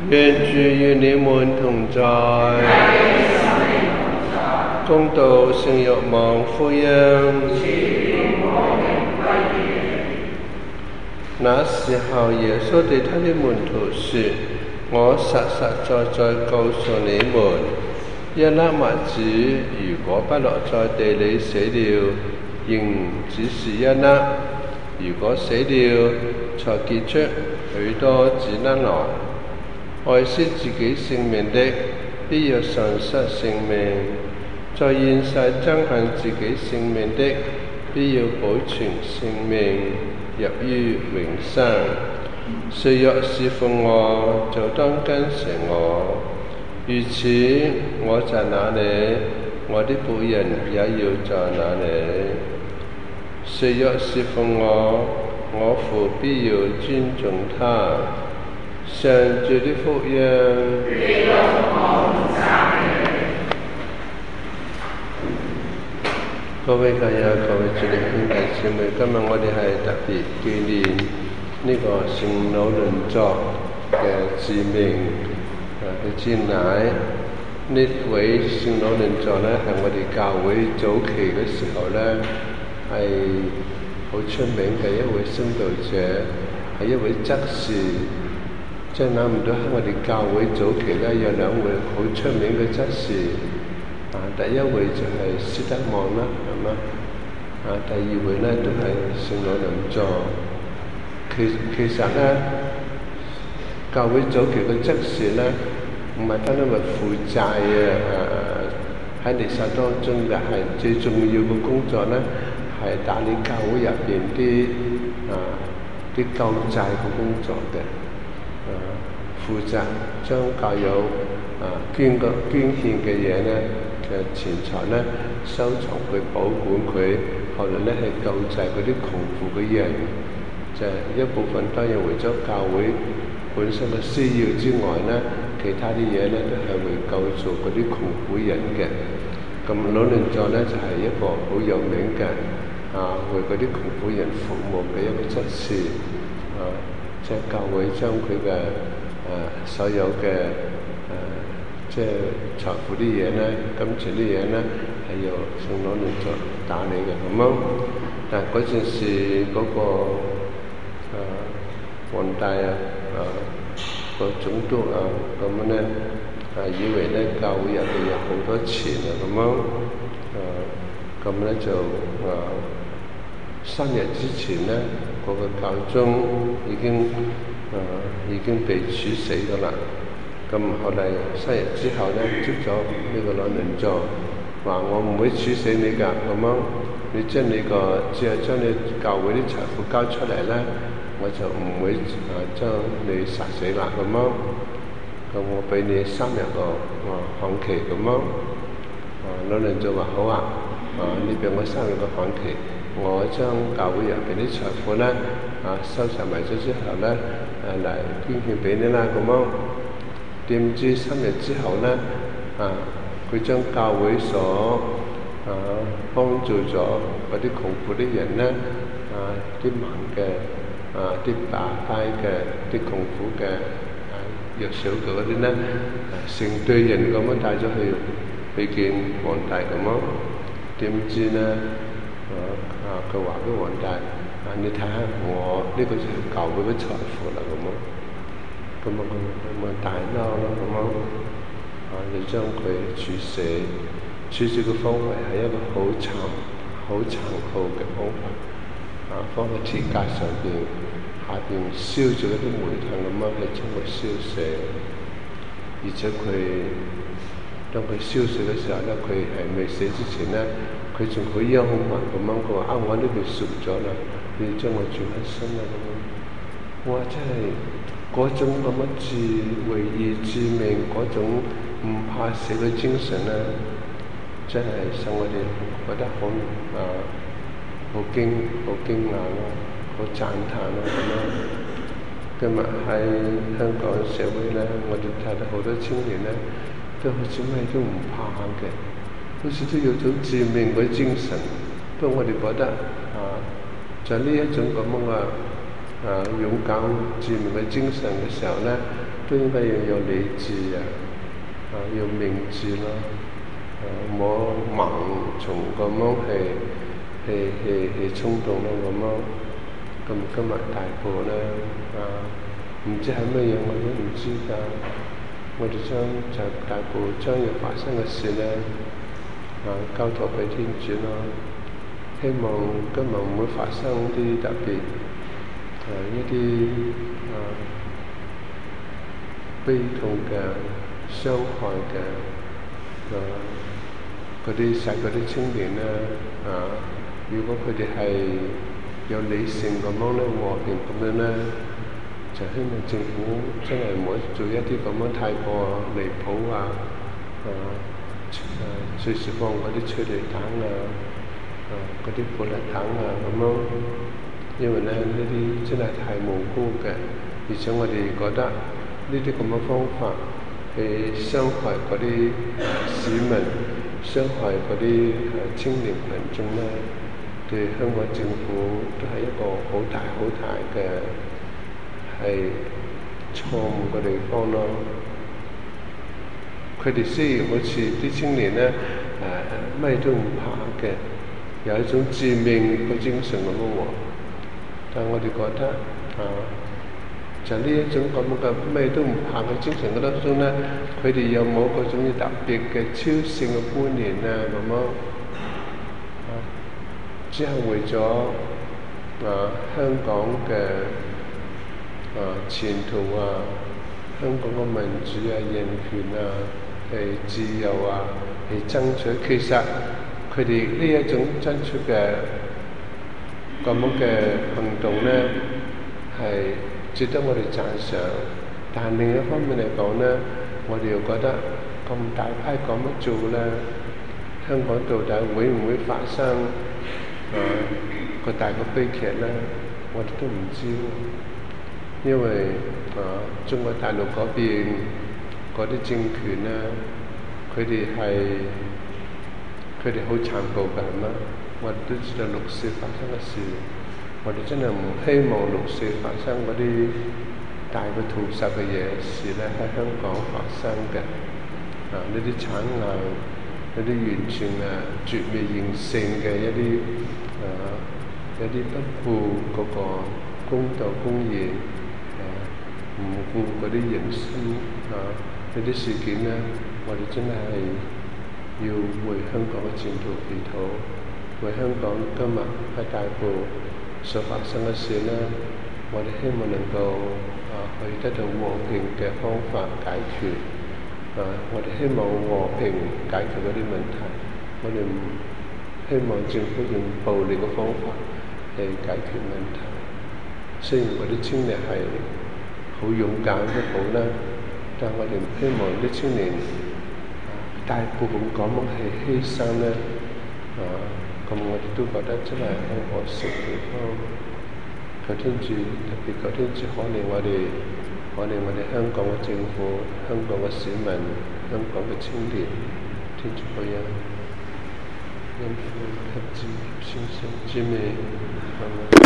願主與你們同在。恭讀聖若望福音。那時候，耶穌對他的門徒說：我實實在在告訴你們，一粒麥子如果不落在地裏死了，仍只是一粒；如果死了，才結出許多子粒來。愛惜自己性命的，必要喪失性命；在現世憎恨自己性命的，必要保存性命，入於永生。誰若侍奉我，就當跟隨我。如此，我在哪裏，我的僕人也要在哪裏。誰若侍奉我，我父必要尊重他。上主的福音。各位教友、各位主力兄弟姊妹，今日我哋係特別紀念呢個聖老倫作嘅致命嘅戰奶。呢位聖老倫作呢，係我哋教會早期嘅時候呢，係好出名嘅一位殉道者，係一位執事。即係諗唔到喺我哋教會早期咧，有兩位好出名嘅執事。第一位就係斯德望啦，係嘛？第二位咧都係聖老倫作。其實咧，教會早期嘅執事咧，唔係單單為負債喺彌撒當中嘅，係最重要嘅工作咧，係打理教會入邊啲救債嘅工作嘅。負責將教友捐獻嘅嘢咧嘅錢財咧收藏佢、保管佢，後來咧係救濟嗰啲窮苦嘅人，就係一部分當然為咗教會本身嘅需要之外咧，其他啲嘢咧都係為救助嗰啲窮苦人嘅。咁老倫作咧就係一個好有名嘅為嗰啲窮苦人服務嘅一個執事即係教會將佢嘅所有嘅即係財富啲嘢咧、金錢啲嘢咧，係由聖老倫作打理嘅咁樣。但嗰陣時嗰個皇帝個總督咁樣咧以為咧教會入邊有好多錢咁樣咁咧就3日之前咧，嗰個教宗已經被處死咗啦。咁後嚟3日之後咧，捉咗呢個老倫作，話我唔會處死你㗎，咁樣你將你教會啲財富交出嚟咧，我就唔會將你殺死啦，咁樣。咁我俾你3日個限期，咁樣。老倫作話好啊，你俾我3日個限期，我將教會入邊啲財富咧收集埋咗之後咧嚟捐獻俾你啦，咁樣。點知3日之後咧佢將教會所幫助咗嗰啲窮苦啲人咧啲盲嘅啲打跛嘅啲窮苦嘅弱小嘅嗰啲咧成隊人咁樣帶咗去見皇帝咁樣。點知咧佢話俾皇帝你睇下我呢個就係教會嘅財富啦，咁大嬲啦，咁就將佢處死嘅方法係一個好殘酷嘅方法，放喺鐵架上邊，下邊燒住一啲煤炭咁樣去將佢燒死。而且當佢燒死嘅時候咧，佢係未死之前咧，佢仲好幽默咁樣講話我呢邊熟咗啦，你將我煮翻身啦，咁樣。哇！真係嗰種咁樣為義致命嗰種唔怕死嘅精神咧，真係使我哋覺得好驚訝咯，好讚嘆咯咁樣。今日喺香港社會咧，我哋睇到好多青年咧，都好似咩都唔怕嘅，好似都有種致命嘅精神。不過我哋覺得在呢一種咁樣嘅勇敢致命嘅精神嘅時候咧， 都應該要有理智要明智咯，唔好盲從咁樣去衝動咯咁樣。咁今日大埔咧唔知係乜嘢，我都唔知㗎。我哋就大埔將要發生嘅事咧交託俾天主咯。希望今日唔會發生啲特別一啲悲痛嘅、傷害嘅嗰啲青年咧如果佢哋係有理性咁樣咧、和平咁樣咧，就希望政府真係唔好做一啲咁樣太過離譜隨時放嗰啲催淚彈嗰啲火力彈咁樣，因為咧呢啲真係太無辜嘅，而且我哋覺得呢啲咁嘅方法係傷害嗰啲市民、傷害嗰啲青年民眾咧，對香港政府都係一個好大嘅係錯誤嘅地方咯。佢哋雖然好似啲青年咧咩都唔怕嘅，有一種致命嘅精神咁喎，但係我哋覺得就呢一種咁嘅咩都唔怕嘅精神嘅當中咧，佢哋有冇嗰種特別嘅超性嘅觀念咁樣只係為咗香港嘅前途香港嘅民主人權係自由係爭取。其實佢哋呢一種爭取嘅咁樣嘅行動咧，係值得我哋讚賞。但另一方面嚟講咧，我哋又覺得咁大批咁樣做咧，香港到底會唔會發生個大嘅悲劇咧？我哋都唔知，因為中國大陸嗰邊嗰啲政權咧，佢哋好殘暴㗎嘛。我哋都知道六四發生嘅事，我哋真係唔希望六四發生嗰啲大嘅屠殺嘅事咧喺香港發生嘅。呢啲慘案，呢啲完全絕未形成嘅一啲不顧嗰個公道公義唔顧嗰啲人生呢啲事件咧，我哋真係要為香港嘅前途祈禱，為香港今日喺大埔所發生嘅事咧，我哋希望能夠可以得到和平嘅方法解決。我哋希望和平解決嗰啲問題，我哋唔希望政府用暴力嘅方法嚟解決問題。雖然嗰啲青年係好勇敢都好啦，但我哋唔希望啲青年大部分咁樣係犧牲咧，咁我哋都覺得真係好可惜嘅。求天主，特別求天主可憐我哋香港嘅政府、香港嘅市民、香港嘅青年，天主保佑，因父及子及聖神之名。